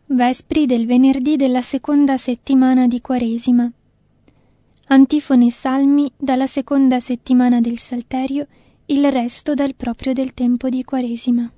Vespri del venerdì della seconda settimana di Quaresima. Antifone e salmi dalla seconda settimana del Salterio, il resto dal proprio del tempo di Quaresima.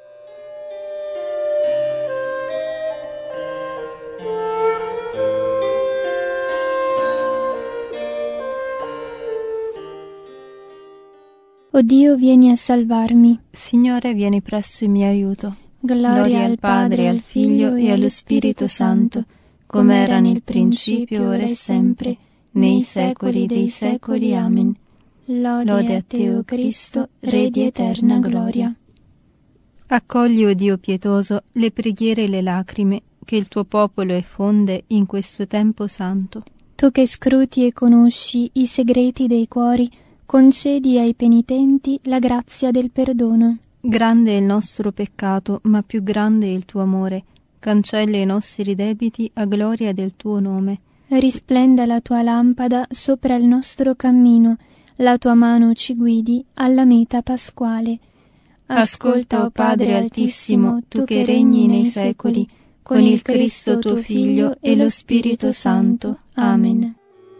O Dio, vieni a salvarmi. Signore, vieni presso in mio aiuto. Gloria al Padre, al Figlio e allo Spirito Santo, come era nel principio, ora e sempre, nei secoli dei secoli. Amen. Lode a te, o Cristo, Re di eterna gloria. Accogli, o Dio pietoso, le preghiere e le lacrime che il tuo popolo effonde in questo tempo santo. Tu che scruti e conosci i segreti dei cuori, concedi ai penitenti la grazia del perdono. Grande è il nostro peccato, ma più grande è il tuo amore. Cancella i nostri debiti a gloria del tuo nome. Risplenda la tua lampada sopra il nostro cammino, la tua mano ci guidi alla meta pasquale. Ascolta, o Padre Altissimo, tu che regni nei secoli, con il Cristo tuo Figlio e lo Spirito Santo. Amen.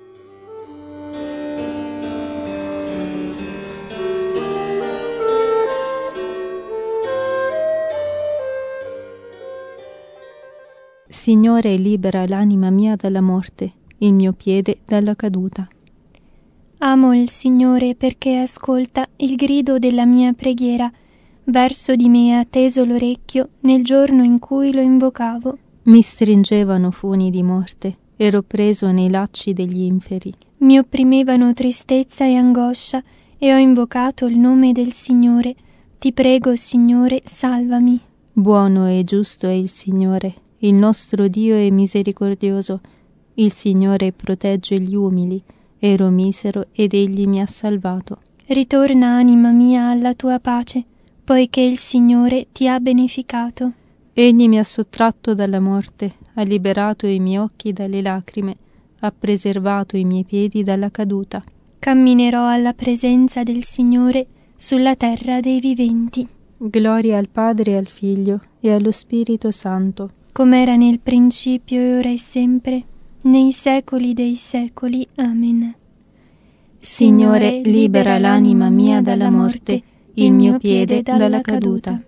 Signore, libera l'anima mia dalla morte, il mio piede dalla caduta. Amo il Signore perché ascolta il grido della mia preghiera. Verso di me ha teso l'orecchio nel giorno in cui lo invocavo. Mi stringevano funi di morte, ero preso nei lacci degli inferi. Mi opprimevano tristezza e angoscia, e ho invocato il nome del Signore. Ti prego, Signore, salvami. Buono e giusto è il Signore, il nostro Dio è misericordioso. Il Signore protegge gli umili. Ero misero ed egli mi ha salvato. Ritorna, anima mia, alla tua pace, poiché il Signore ti ha beneficato. Egli mi ha sottratto dalla morte, ha liberato i miei occhi dalle lacrime, ha preservato i miei piedi dalla caduta. Camminerò alla presenza del Signore sulla terra dei viventi. Gloria al Padre e al Figlio e allo Spirito Santo, come era nel principio e ora e sempre, nei secoli dei secoli. Amen. Signore, libera l'anima mia dalla morte, il mio piede dalla caduta.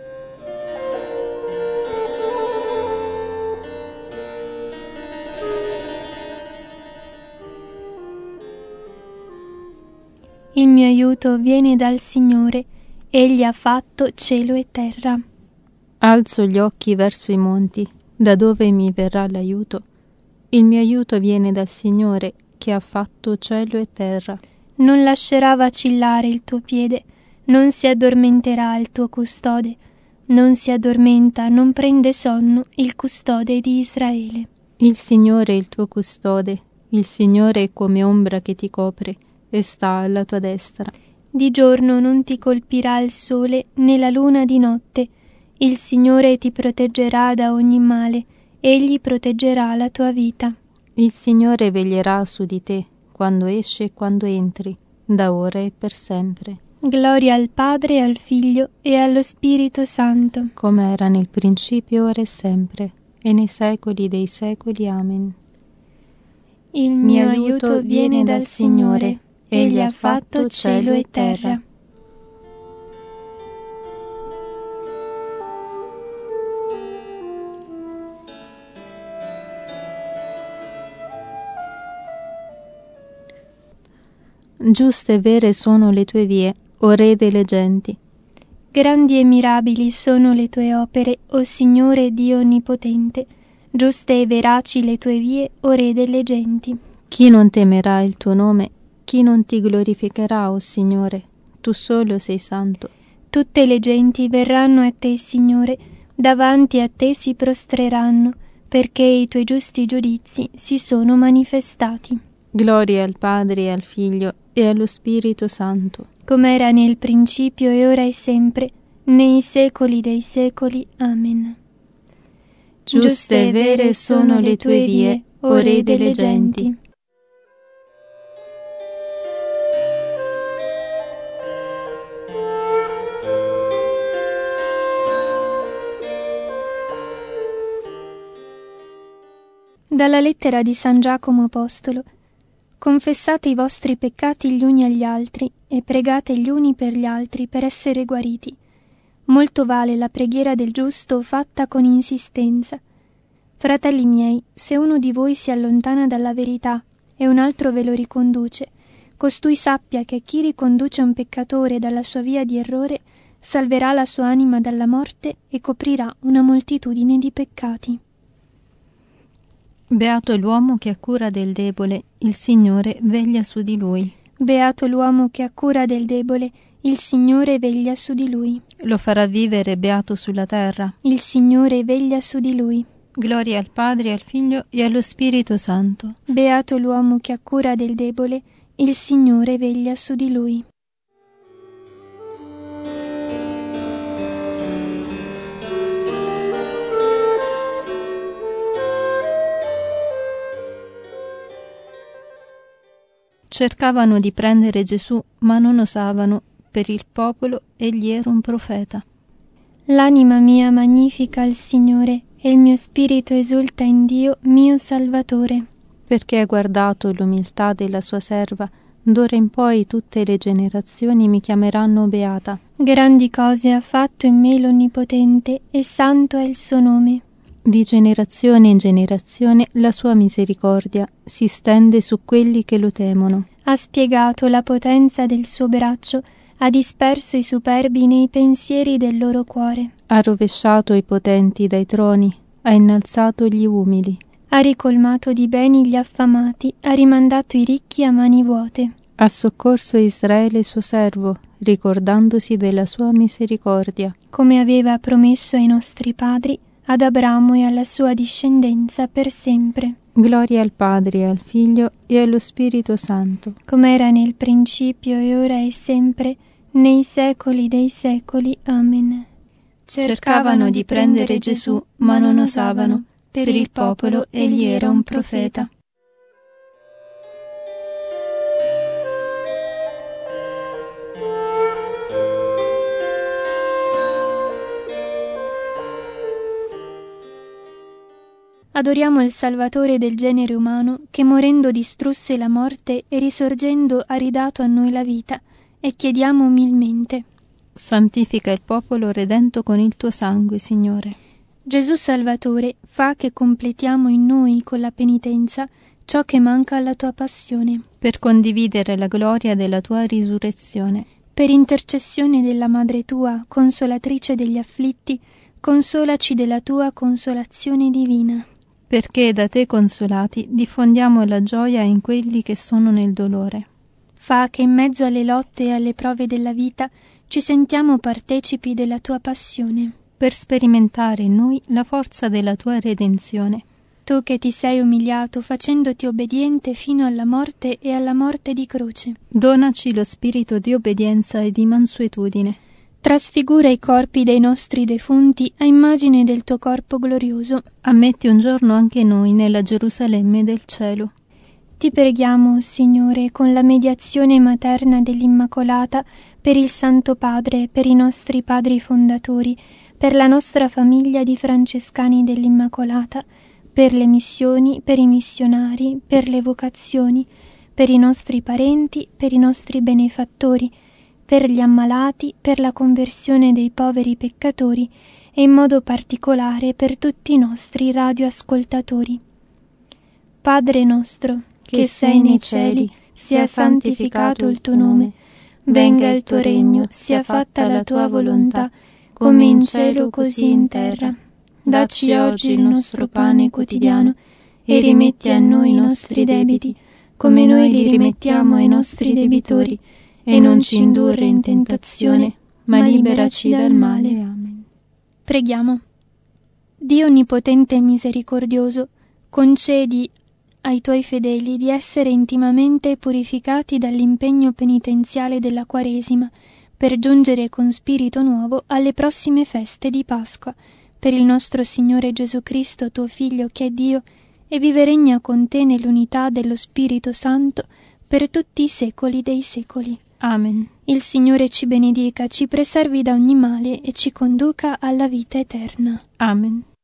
Il mio aiuto viene dal Signore, Egli ha fatto cielo e terra. Alzo gli occhi verso i monti, da dove mi verrà l'aiuto? Il mio aiuto viene dal Signore, che ha fatto cielo e terra. Non lascerà vacillare il tuo piede, non si addormenterà il tuo custode, non si addormenta, non prende sonno il custode di Israele. Il Signore è il tuo custode, il Signore è come ombra che ti copre e sta alla tua destra. Di giorno non ti colpirà il sole né la luna di notte. Il Signore ti proteggerà da ogni male, Egli proteggerà la tua vita. Il Signore veglierà su di te, quando esci e quando entri, da ora e per sempre. Gloria al Padre, al Figlio e allo Spirito Santo, come era nel principio, ora e sempre, e nei secoli dei secoli. Amen. Il mio aiuto viene dal Signore, Egli ha fatto cielo e terra. Giuste e vere sono le tue vie, o Re delle genti. Grandi e mirabili sono le tue opere, o Signore Dio Onnipotente. Giuste e veraci le tue vie, o Re delle genti. Chi non temerà il tuo nome? Chi non ti glorificherà, o Signore? Tu solo sei santo. Tutte le genti verranno a te, Signore, davanti a te si prostreranno, perché i tuoi giusti giudizi si sono manifestati. Gloria al Padre e al Figlio e allo Spirito Santo, come era nel principio e ora e sempre, nei secoli dei secoli. Amen. Giuste e vere sono le tue vie, o Re delle genti. Dalla lettera di San Giacomo Apostolo. Confessate i vostri peccati gli uni agli altri e pregate gli uni per gli altri per essere guariti. Molto vale la preghiera del giusto fatta con insistenza. Fratelli miei, se uno di voi si allontana dalla verità e un altro ve lo riconduce, costui sappia che chi riconduce un peccatore dalla sua via di errore salverà la sua anima dalla morte e coprirà una moltitudine di peccati. Beato l'uomo che ha cura del debole, il Signore veglia su di lui. Beato l'uomo che ha cura del debole, il Signore veglia su di lui. Lo farà vivere beato sulla terra. Il Signore veglia su di lui. Gloria al Padre, al Figlio e allo Spirito Santo. Beato l'uomo che ha cura del debole, il Signore veglia su di lui. Cercavano di prendere Gesù, ma non osavano. Per il popolo egli era un profeta. L'anima mia magnifica il Signore, e il mio spirito esulta in Dio, mio Salvatore. Perché ha guardato l'umiltà della sua serva, d'ora in poi tutte le generazioni mi chiameranno beata. Grandi cose ha fatto in me l'Onnipotente, e santo è il suo nome. Di generazione in generazione la sua misericordia si stende su quelli che lo temono. Ha spiegato la potenza del suo braccio, ha disperso i superbi nei pensieri del loro cuore. Ha rovesciato i potenti dai troni, ha innalzato gli umili. Ha ricolmato di beni gli affamati, ha rimandato i ricchi a mani vuote. Ha soccorso Israele suo servo, ricordandosi della sua misericordia. Come aveva promesso ai nostri padri, ad Abramo e alla sua discendenza per sempre. Gloria al Padre, al Figlio e allo Spirito Santo. Come era nel principio e ora e sempre, nei secoli dei secoli. Amen. Cercavano di prendere Gesù, ma non osavano. Per il popolo egli era un profeta. Adoriamo il Salvatore del genere umano, che morendo distrusse la morte e risorgendo ha ridato a noi la vita, e chiediamo umilmente: santifica il popolo redento con il tuo sangue, Signore. Gesù Salvatore, fa che completiamo in noi con la penitenza ciò che manca alla tua passione, per condividere la gloria della tua risurrezione. Per intercessione della Madre tua, consolatrice degli afflitti, consolaci della tua consolazione divina. Perché da te consolati diffondiamo la gioia in quelli che sono nel dolore. Fa che in mezzo alle lotte e alle prove della vita ci sentiamo partecipi della tua passione, per sperimentare in noi la forza della tua redenzione. Tu che ti sei umiliato facendoti obbediente fino alla morte e alla morte di croce. Donaci lo spirito di obbedienza e di mansuetudine. Trasfigura i corpi dei nostri defunti a immagine del tuo corpo glorioso. Ammetti un giorno anche noi nella Gerusalemme del cielo. Ti preghiamo, Signore, con la mediazione materna dell'Immacolata, per il Santo Padre, per i nostri padri fondatori, per la nostra famiglia di francescani dell'Immacolata, per le missioni, per i missionari, per le vocazioni, per i nostri parenti, per i nostri benefattori, per gli ammalati, per la conversione dei poveri peccatori e in modo particolare per tutti i nostri radioascoltatori. Padre nostro, che sei nei cieli, sia santificato il tuo nome. Venga il tuo regno, sia fatta la tua volontà, come in cielo così in terra. Dacci oggi il nostro pane quotidiano e rimetti a noi i nostri debiti, come noi li rimettiamo ai nostri debitori, e non ci indurre in tentazione, ma liberaci dal male. Amen. Preghiamo. Dio onnipotente e misericordioso, concedi ai tuoi fedeli di essere intimamente purificati dall'impegno penitenziale della Quaresima, per giungere con spirito nuovo alle prossime feste di Pasqua, per il nostro Signore Gesù Cristo, tuo Figlio, che è Dio, e vive e regna con te nell'unità dello Spirito Santo per tutti i secoli dei secoli. Amen. Il Signore ci benedica, ci preservi da ogni male e ci conduca alla vita eterna. Amen.